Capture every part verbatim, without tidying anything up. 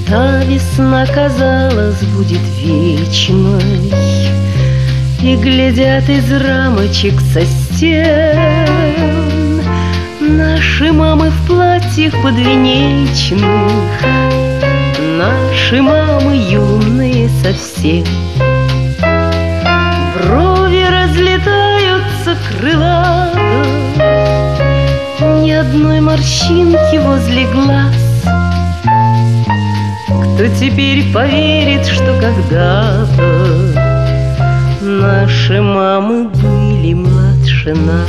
Та весна, казалось, будет вечной, и глядят из рамочек со стен наши мамы в платьях подвенечных, наши мамы юные совсем. Брови разлетаются крылато, ни одной морщинки возле глаз. Кто теперь поверит, что когда-то наши мамы были младше нас?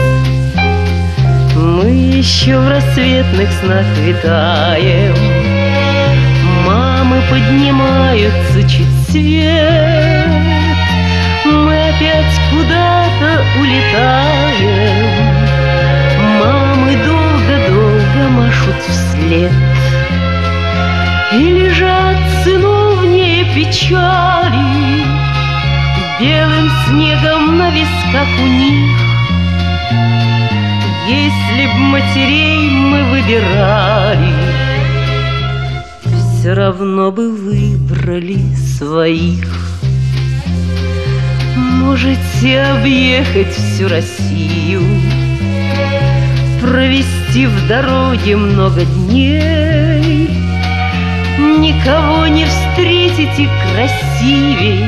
Мы еще в рассветных снах витаем, мамы поднимаются чуть свет, мы опять куда-то улетаем, мамы долго-долго машут вслед. И лежат сыновние печали белым снегом на висках у них. Если б матерей мы выбирали, все равно бы выбрали своих. Можете объехать всю Россию, провести в дороге много дней, никого не встретите красивей,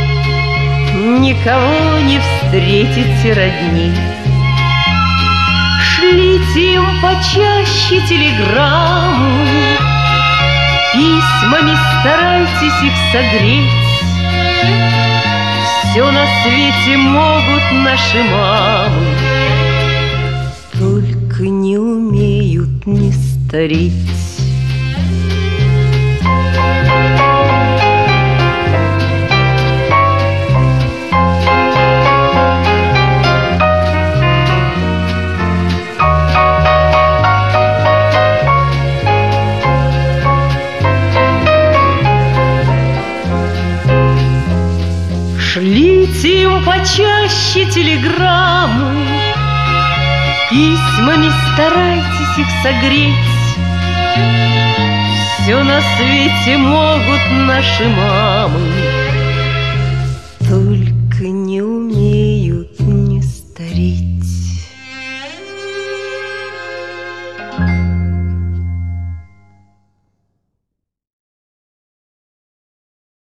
никого не встретите родней. Шлите им почаще телеграмму, письмами старайтесь их согреть. Все на свете могут наши мамы, только не умеют не стареть. Шлите им почаще телеграмму, письмами старайтесь их согреть. Все на свете могут наши мамы, только